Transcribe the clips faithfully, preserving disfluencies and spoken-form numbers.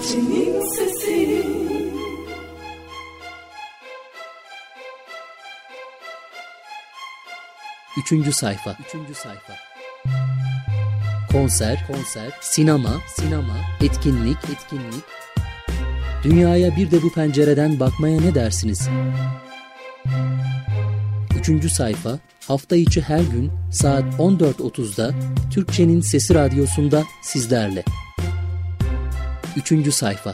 Türkçenin sesi. Üçüncü sayfa. Üçüncü sayfa. Konser, konser, sinema, sinema, etkinlik, etkinlik. Dünyaya bir de bu pencereden bakmaya ne dersiniz? Üçüncü sayfa, hafta içi her gün saat on dört otuzda Türkçenin Sesi Radyosu'nda sizlerle. Üçüncü sayfa.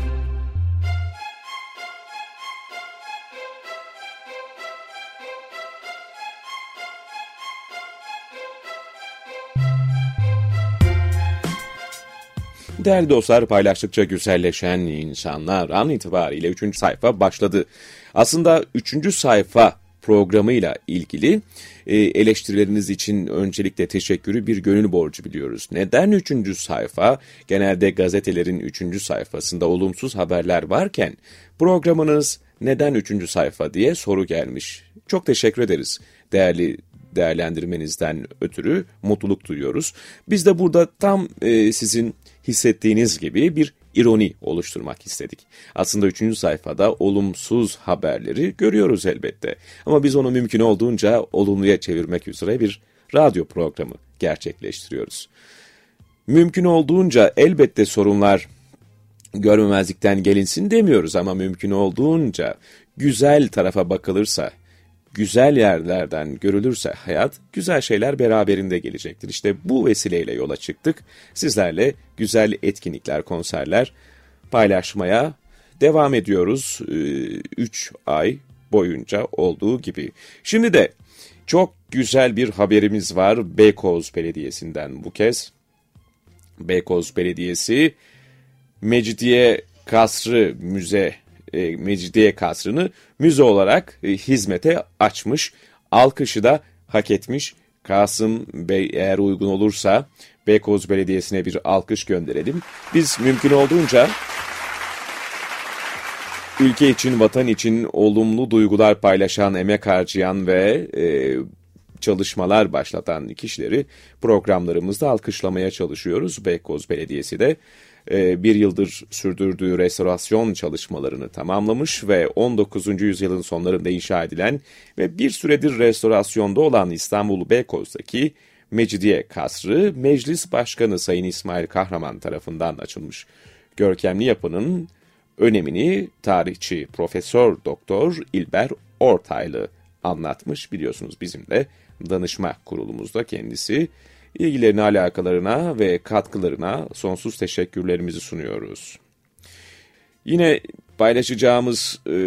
Değerli dostlar, paylaştıkça güzelleşen insanlar an itibariyle üçüncü sayfa başladı. Aslında üçüncü sayfa programıyla ilgili e, eleştirileriniz için öncelikle teşekkürü bir gönül borcu biliyoruz. Neden üçüncü sayfa? Genelde gazetelerin üçüncü sayfasında olumsuz haberler varken programınız neden üçüncü sayfa diye soru gelmiş. Çok teşekkür ederiz değerli değerlendirmenizden ötürü mutluluk duyuyoruz. Biz de burada tam e, sizin hissettiğiniz gibi bir ironi oluşturmak istedik. Aslında üçüncü sayfada olumsuz haberleri görüyoruz elbette. Ama biz onu mümkün olduğunca olumluya çevirmek üzere bir radyo programı gerçekleştiriyoruz. Mümkün olduğunca elbette sorunlar görmemezlikten gelinsin demiyoruz ama mümkün olduğunca güzel tarafa bakılırsa, güzel yerlerden görülürse hayat, güzel şeyler beraberinde gelecektir. İşte bu vesileyle yola çıktık. Sizlerle güzel etkinlikler, konserler paylaşmaya devam ediyoruz. Üç ay boyunca olduğu gibi. Şimdi de çok güzel bir haberimiz var Beykoz Belediyesi'nden bu kez. Beykoz Belediyesi Mecidiye Kasrı Müze E, Mecidiye Kasrı'nı müze olarak e, hizmete açmış. Alkışı da hak etmiş. Kasım Bey eğer uygun olursa Beykoz Belediyesi'ne bir alkış gönderelim. Biz mümkün olduğunca ülke için, vatan için olumlu duygular paylaşan, emek harcayan ve e, çalışmalar başlatan kişileri programlarımızda alkışlamaya çalışıyoruz. Beykoz Belediyesi de bir yıldır sürdürdüğü restorasyon çalışmalarını tamamlamış ve on dokuzuncu yüzyılın sonlarında inşa edilen ve bir süredir restorasyonda olan İstanbul Beykoz'daki Mecidiye Kasrı, Meclis Başkanı Sayın İsmail Kahraman tarafından açılmış. Görkemli yapının önemini tarihçi Profesör Doktor İlber Ortaylı anlatmış. Biliyorsunuz bizim de danışma kurulumuzda kendisi. İlgilerine, alakalarına ve katkılarına sonsuz teşekkürlerimizi sunuyoruz. Yine paylaşacağımız e,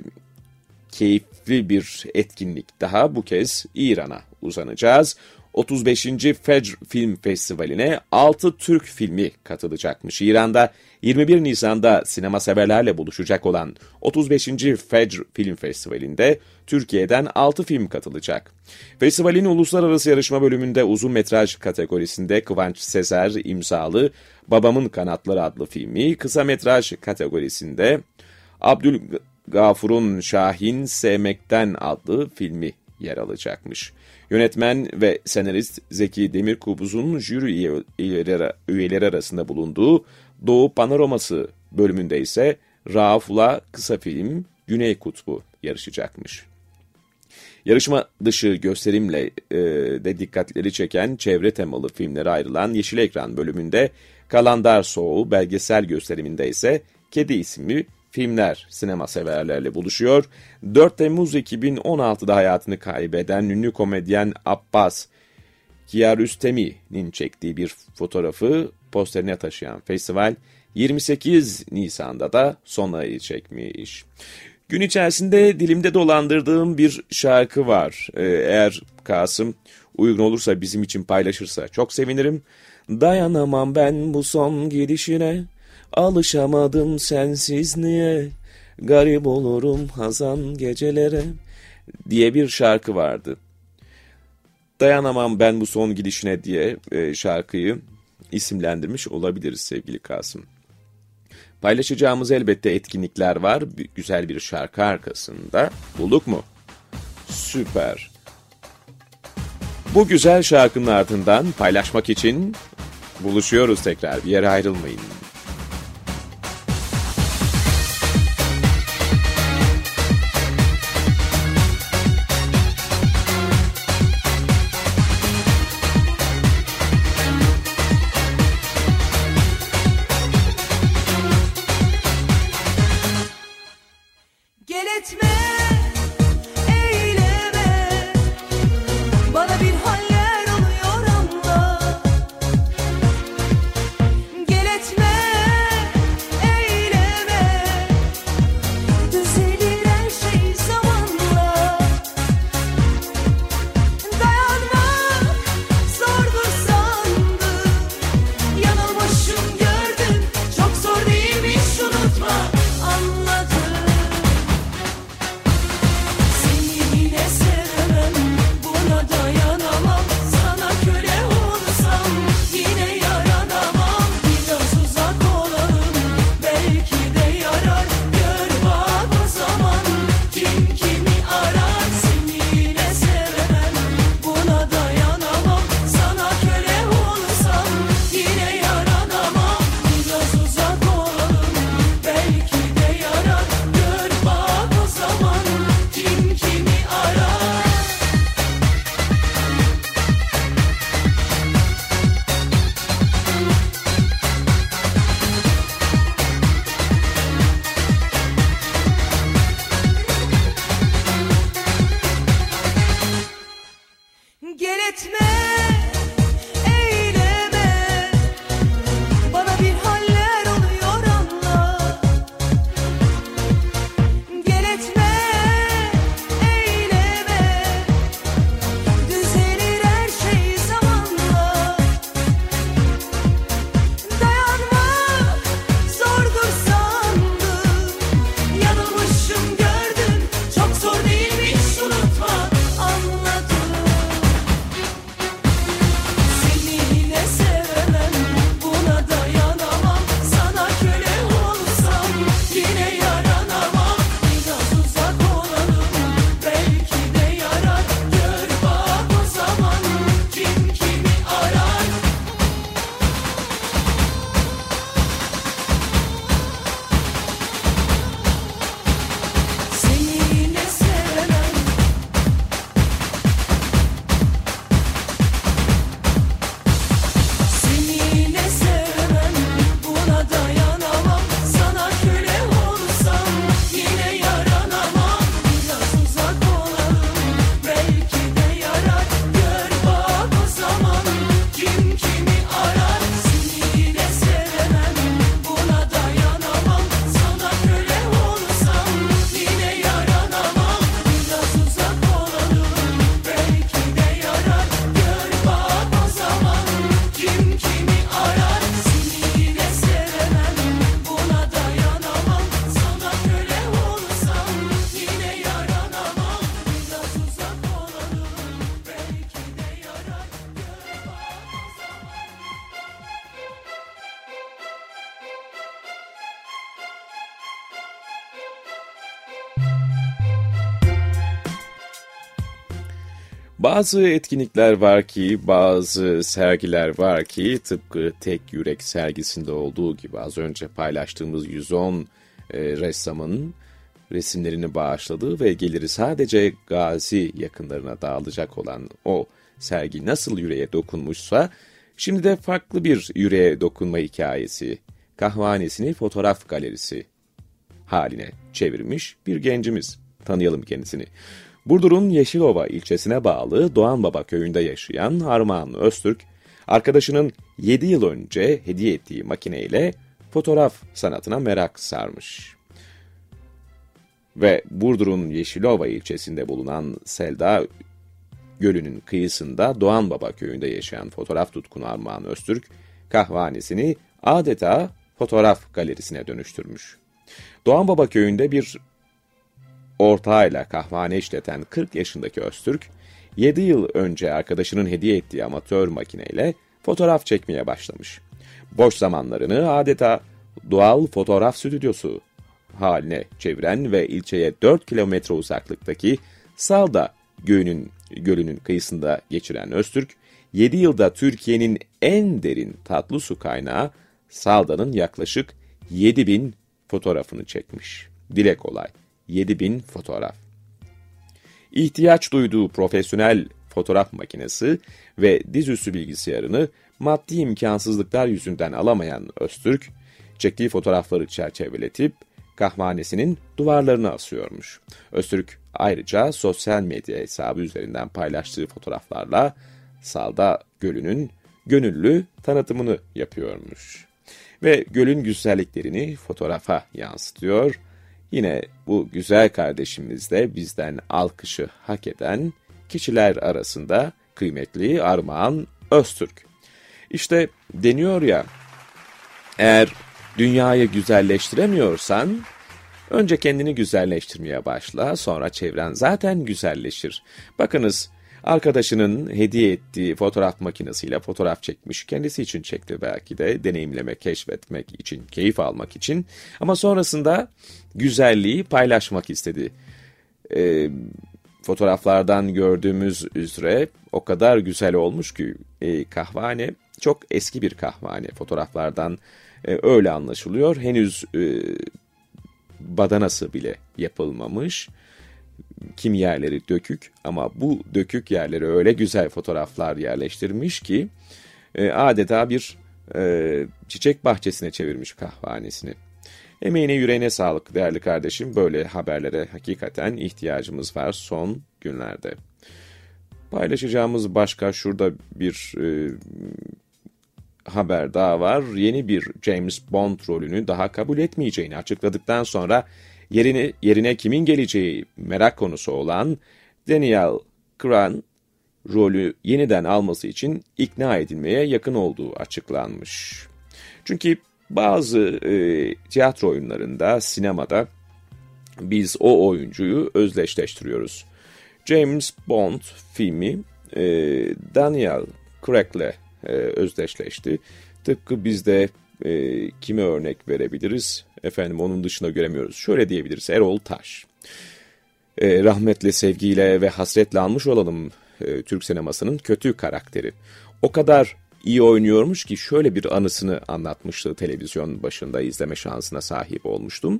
keyifli bir etkinlik daha, bu kez İran'a uzanacağız. otuz beşinci Fecr Film Festivali'ne altı Türk filmi katılacakmış. İran'da yirmi bir Nisan'da sinema severlerle buluşacak olan otuz beşinci Fecr Film Festivali'nde Türkiye'den altı film katılacak. Festivalin uluslararası yarışma bölümünde uzun metraj kategorisinde Kıvanç Sezer imzalı Babamın Kanatları adlı filmi, kısa metraj kategorisinde Abdülgafur'un Şahin Sevmekten adlı filmi yer alacakmış. Yönetmen ve senarist Zeki Demirkubuz'un jüri üyeleri, üyeleri arasında bulunduğu Doğu Panoraması bölümünde ise Rauf'la kısa film Güney Kutbu yarışacakmış. Yarışma dışı gösterimle e, de dikkatleri çeken çevre temalı filmlere ayrılan Yeşil Ekran bölümünde Kalandar Soğuğu belgesel gösteriminde ise Kedi isimli filmler sinema severlerle buluşuyor. dört Temmuz iki bin on altıda hayatını kaybeden ünlü komedyen Abbas Kiarostami'nin çektiği bir fotoğrafı posterine taşıyan festival yirmi sekiz Nisan'da da son ayı çekmiş. Gün içerisinde dilimde dolandırdığım bir şarkı var. Ee, eğer Kasım uygun olursa bizim için paylaşırsa çok sevinirim. Dayanamam ben bu son gidişine, alışamadım sensiz niye, garip olurum hazan gecelere diye bir şarkı vardı. Dayanamam ben bu son gidişine diye e, şarkıyı isimlendirmiş olabiliriz sevgili Kasım. Paylaşacağımız elbette etkinlikler var. Bir, güzel bir şarkı arkasında. Bulduk mu? Süper. Bu güzel şarkının ardından paylaşmak için buluşuyoruz tekrar. Bir yere ayrılmayın. Bazı etkinlikler var ki, bazı sergiler var ki tıpkı Tek Yürek sergisinde olduğu gibi az önce paylaştığımız yüz on e, ressamın resimlerini bağışladığı ve geliri sadece Gazi yakınlarına dağılacak olan o sergi nasıl yüreğe dokunmuşsa, şimdi de farklı bir yüreğe dokunma hikayesi, kahvanesini fotoğraf galerisi haline çevirmiş bir gencimiz. Tanıyalım kendisini. Burdur'un Yeşilova ilçesine bağlı Doğanbaba köyünde yaşayan Armağan Öztürk, arkadaşının yedi yıl önce hediye ettiği makineyle fotoğraf sanatına merak sarmış. Ve Burdur'un Yeşilova ilçesinde bulunan Selda Gölü'nün kıyısında Doğanbaba köyünde yaşayan fotoğraf tutkunu Armağan Öztürk, kahvanesini adeta fotoğraf galerisine dönüştürmüş. Doğanbaba köyünde bir ortağıyla kahvehane işleten kırk yaşındaki Öztürk, yedi yıl önce arkadaşının hediye ettiği amatör makineyle fotoğraf çekmeye başlamış. Boş zamanlarını adeta doğal fotoğraf stüdyosu haline çeviren ve ilçeye dört kilometre uzaklıktaki Salda Gölü'nün, gölünün kıyısında geçiren Öztürk, yedi yılda Türkiye'nin en derin tatlı su kaynağı Salda'nın yaklaşık yedi bin fotoğrafını çekmiş. Dile kolay, yedi bin fotoğraf. İhtiyaç duyduğu profesyonel fotoğraf makinesi ve dizüstü bilgisayarını maddi imkansızlıklar yüzünden alamayan Öztürk, çektiği fotoğrafları çerçeveletip kahvanesinin duvarlarına asıyormuş. Öztürk ayrıca sosyal medya hesabı üzerinden paylaştığı fotoğraflarla Salda Gölü'nün gönüllü tanıtımını yapıyormuş. Ve gölün güzelliklerini fotoğrafa yansıtıyor. Yine bu güzel kardeşimiz de bizden alkışı hak eden kişiler arasında kıymetli Armağan Öztürk. İşte deniyor ya, eğer dünyayı güzelleştiremiyorsan önce kendini güzelleştirmeye başla, sonra çevren zaten güzelleşir. Bakınız, arkadaşının hediye ettiği fotoğraf makinesiyle fotoğraf çekmiş. Kendisi için çekti belki de, deneyimlemek, keşfetmek için, keyif almak için. Ama sonrasında güzelliği paylaşmak istedi. E, fotoğraflardan gördüğümüz üzere o kadar güzel olmuş ki e, kahvehane çok eski bir kahvehane. Fotoğraflardan e, öyle anlaşılıyor. Henüz e, badanası bile yapılmamış. Kim yerleri dökük ama bu dökük yerleri öyle güzel fotoğraflar yerleştirmiş ki e, adeta bir e, çiçek bahçesine çevirmiş kahvehanesini. Emeğine yüreğine sağlık değerli kardeşim. Böyle haberlere hakikaten ihtiyacımız var son günlerde. Paylaşacağımız başka şurada bir e, haber daha var. Yeni bir James Bond rolünü daha kabul etmeyeceğini açıkladıktan sonra Yerine, yerine kimin geleceği merak konusu olan Daniel Craig rolü yeniden alması için ikna edilmeye yakın olduğu açıklanmış. Çünkü bazı e, tiyatro oyunlarında, sinemada biz o oyuncuyu özdeşleştiriyoruz. James Bond filmi e, Daniel Craig'le e, özdeşleşti. Tıpkı bizde e, kime örnek verebiliriz? Efendim onun dışında göremiyoruz. Şöyle diyebiliriz, Erol Taş. E, rahmetle, sevgiyle ve hasretle almış olalım e, Türk sinemasının kötü karakteri. O kadar iyi oynuyormuş ki şöyle bir anısını anlatmıştı, televizyon başında izleme şansına sahip olmuştum.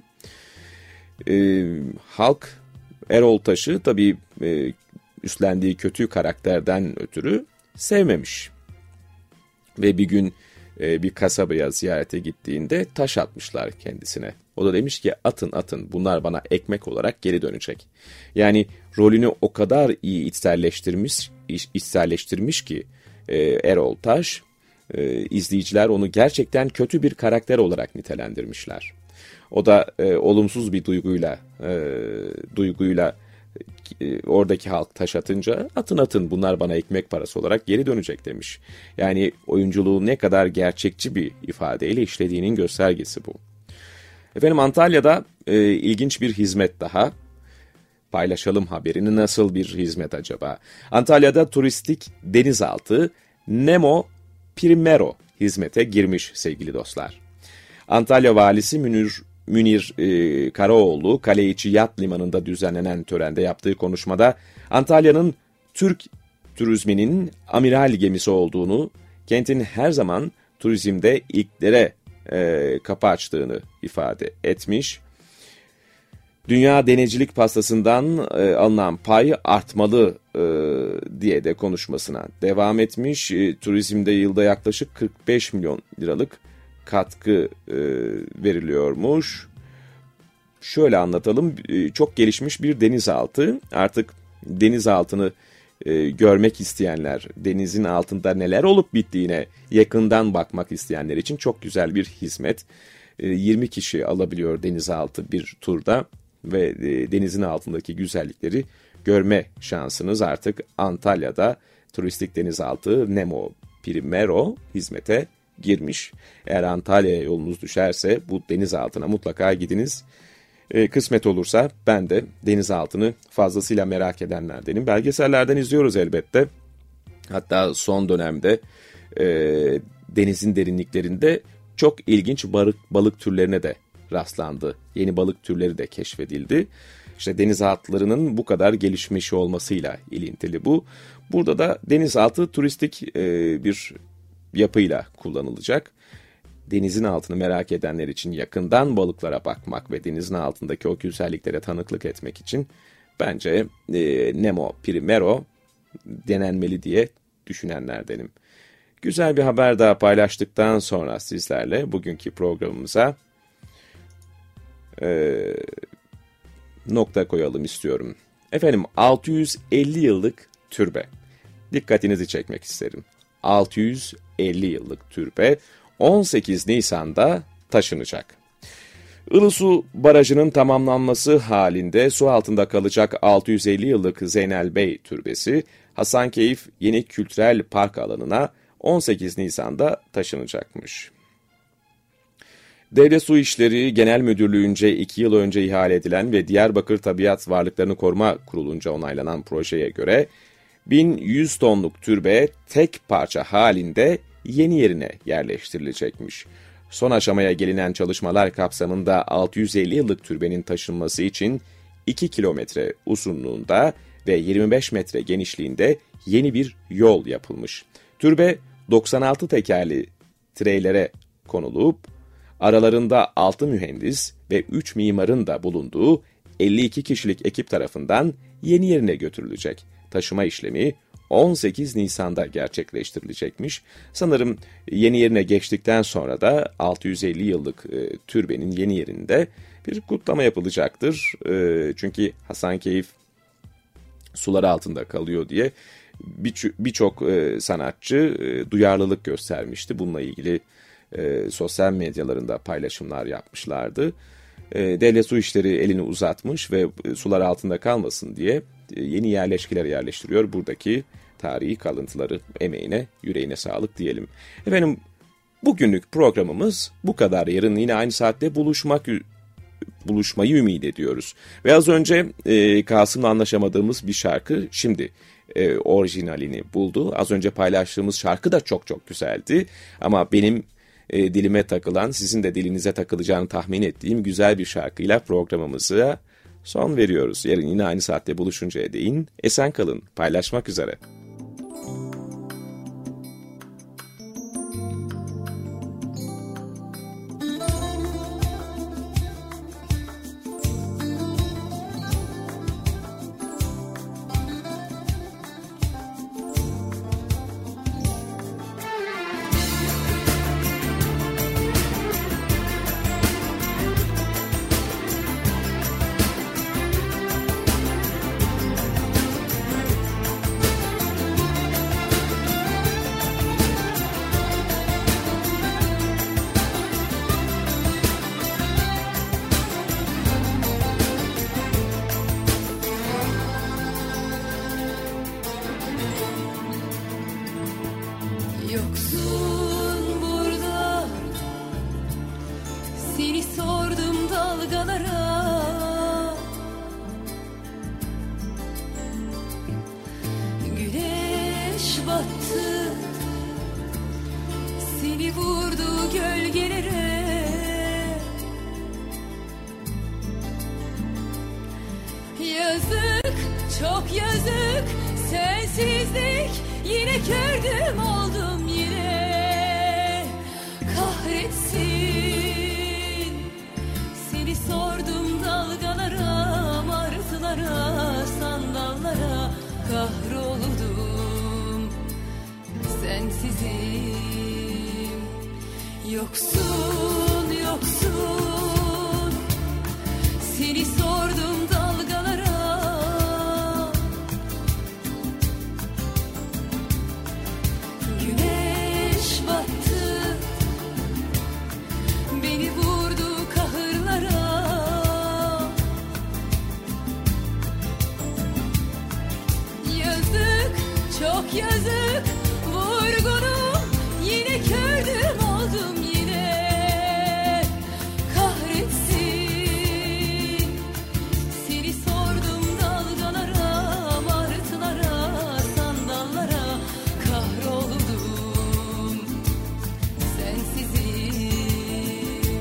E, halk Erol Taş'ı tabii e, üstlendiği kötü karakterden ötürü sevmemiş. Ve bir gün bir kasabaya ziyarete gittiğinde taş atmışlar kendisine. O da demiş ki atın atın, bunlar bana ekmek olarak geri dönecek. Yani rolünü o kadar iyi içselleştirmiş, içselleştirmiş ki Erol Taş, izleyiciler onu gerçekten kötü bir karakter olarak nitelendirmişler. O da olumsuz bir duyguyla, duyguyla oradaki halk taş atınca atın atın, bunlar bana ekmek parası olarak geri dönecek demiş. Yani oyunculuğu ne kadar gerçekçi bir ifadeyle işlediğinin göstergesi bu. Efendim Antalya'da e, ilginç bir hizmet daha. Paylaşalım haberini, nasıl bir hizmet acaba? Antalya'da turistik denizaltı Nemo Primero hizmete girmiş sevgili dostlar. Antalya Valisi Münir Münir e, Karaoğlu, Kaleiçi Yat Limanı'nda düzenlenen törende yaptığı konuşmada Antalya'nın Türk turizminin amiral gemisi olduğunu, kentin her zaman turizmde ilklere e, kapı açtığını ifade etmiş. Dünya denizcilik pastasından e, alınan pay artmalı e, diye de konuşmasına devam etmiş. E, turizmde yılda yaklaşık kırk beş milyon liralık katkı e, veriliyormuş. Şöyle anlatalım, e, çok gelişmiş bir denizaltı. Artık denizaltını e, görmek isteyenler, denizin altında neler olup bittiğine yakından bakmak isteyenler için çok güzel bir hizmet. E, yirmi kişi alabiliyor denizaltı bir turda ve e, denizin altındaki güzellikleri görme şansınız artık Antalya'da turistik denizaltı Nemo Primero hizmete girmiş. Eğer Antalya'ya yolunuz düşerse bu denizaltına mutlaka gidiniz. E, kısmet olursa ben de denizaltını fazlasıyla merak edenlerdenim. Belgesellerden izliyoruz elbette. Hatta son dönemde e, denizin derinliklerinde çok ilginç balık, balık türlerine de rastlandı. Yeni balık türleri de keşfedildi. İşte denizaltılarının bu kadar gelişmiş olmasıyla ilintili bu. Burada da denizaltı turistik e, bir yapıyla kullanılacak. Denizin altını merak edenler için yakından balıklara bakmak ve denizin altındaki o güzelliklere tanıklık etmek için bence e, Nemo Primero denenmeli diye düşünenlerdenim. Güzel bir haber daha paylaştıktan sonra sizlerle bugünkü programımıza e, nokta koyalım istiyorum. Efendim, altı yüz elli yıllık türbe. Dikkatinizi çekmek isterim. altı yüz elli yıllık türbe on sekiz Nisan'da taşınacak. Ilısu Barajı'nın tamamlanması halinde su altında kalacak altı yüz elli yıllık Zeynel Bey Türbesi, Hasankeyf Yeni Kültürel Park alanına on sekiz Nisan'da taşınacakmış. Devlet Su İşleri Genel Müdürlüğü'nce iki yıl önce ihale edilen ve Diyarbakır Tabiat Varlıklarını Koruma Kurulu'nca onaylanan projeye göre bin yüz tonluk türbe tek parça halinde yeni yerine yerleştirilecekmiş. Son aşamaya gelinen çalışmalar kapsamında altı yüz elli yıllık türbenin taşınması için iki kilometre uzunluğunda ve yirmi beş metre genişliğinde yeni bir yol yapılmış. Türbe doksan altı tekerli treylere konulup aralarında altı mühendis ve üç mimarın da bulunduğu elli iki kişilik ekip tarafından yeni yerine götürülecek. Taşıma işlemi on sekiz Nisan'da gerçekleştirilecekmiş. Sanırım yeni yerine geçtikten sonra da altı yüz elli yıllık e, türbenin yeni yerinde bir kutlama yapılacaktır. E, çünkü Hasankeyf sular altında kalıyor diye birçok e, sanatçı e, duyarlılık göstermişti. Bununla ilgili e, sosyal medyalarında paylaşımlar yapmışlardı. E, Devlet Su İşleri elini uzatmış ve e, sular altında kalmasın diye e, yeni yerleşkiler yerleştiriyor. Buradaki tarihi kalıntıları, emeğine, yüreğine sağlık diyelim. Efendim, bugünlük programımız bu kadar. Yarın yine aynı saatte buluşmak buluşmayı ümit ediyoruz. Ve az önce e, Kasım'la anlaşamadığımız bir şarkı şimdi e, orijinalini buldu. Az önce paylaştığımız şarkı da çok çok güzeldi. Ama benim e, dilime takılan, sizin de dilinize takılacağını tahmin ettiğim güzel bir şarkıyla programımıza son veriyoruz. Yarın yine aynı saatte buluşuncaya değin esen kalın. Paylaşmak üzere. Yoksun burada, seni sordum dalgalara. Güneş battı, seni vurdu gölgelere. Yazık, çok yazık, sensizlik, yine kördüm oldum yine. Kahretsin, seni sordum dalgalara, martılara, sandallara, kahroldum sensizim. Yoksun, yoksun, seni sordum dalgalara. Güneş battı, beni vurdu kahırlara. Yazık, çok yazık, vurgunum, yine kördüm oldum yine. Kahretsin, seni sordum dalgalara, martılara, sandallara, kahroldum sensizim.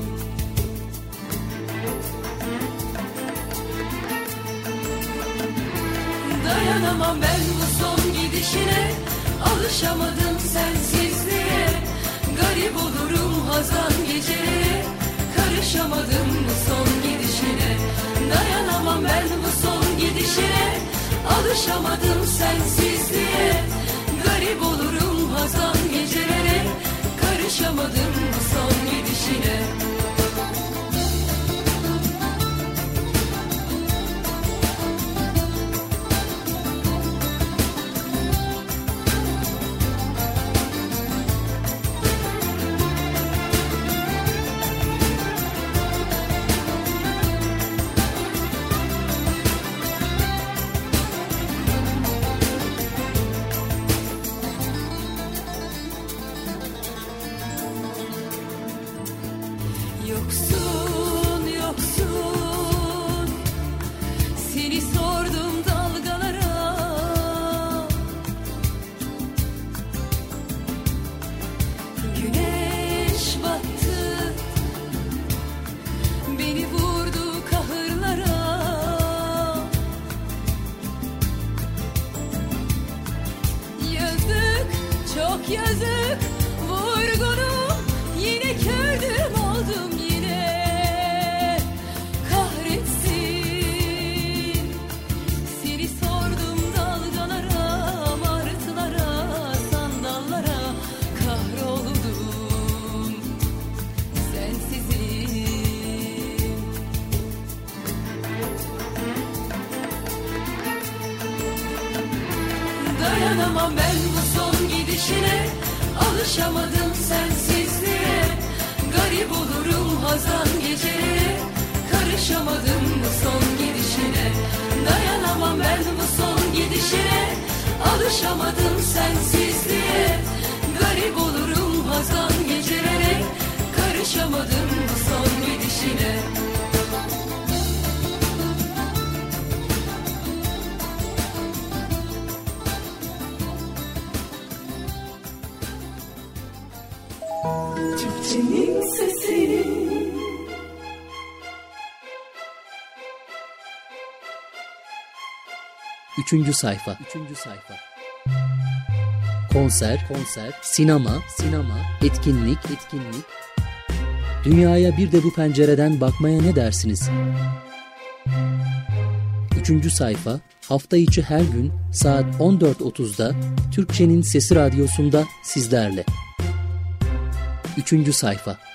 Dayanamam ben bu son gidişine, alışamadım sensizliğe. Garip olurum hazan gecelere, karışamadım bu son gidişine. Dayanamam ben bu son gidişine, alışamadım sensizliğe. Garip olurum hazan gecelere, karışamadım bu son gidişine. Yoksun, yoksun, seni sordum dalgalara. Güneş battı, beni vurdu kahırlara. Yazık, çok yazık, vurgunum, yine kördüm oldum yine. Kahretsin, seni sordum dalgalara, martılara, sandallara, kahroldum sensizim. Dayanamam ben bu son gidişine, alışamadım sensizliğe. Garip olurum hazan gecelere, karışamadım bu son gidişine. Dayanamam ben bu son gidişine, alışamadım sensizliğe. Garip olurum hazan gecelere, karışamadım bu son gidişine. Türkçenin sesi. Üçüncü sayfa. Üçüncü sayfa. Konser, konser, sinema, sinema, etkinlik, etkinlik. Dünyaya bir de bu pencereden bakmaya ne dersiniz? Üçüncü sayfa, hafta içi her gün saat on dört otuzda Türkçenin Sesi Radyosu'nda sizlerle. Üçüncü sayfa.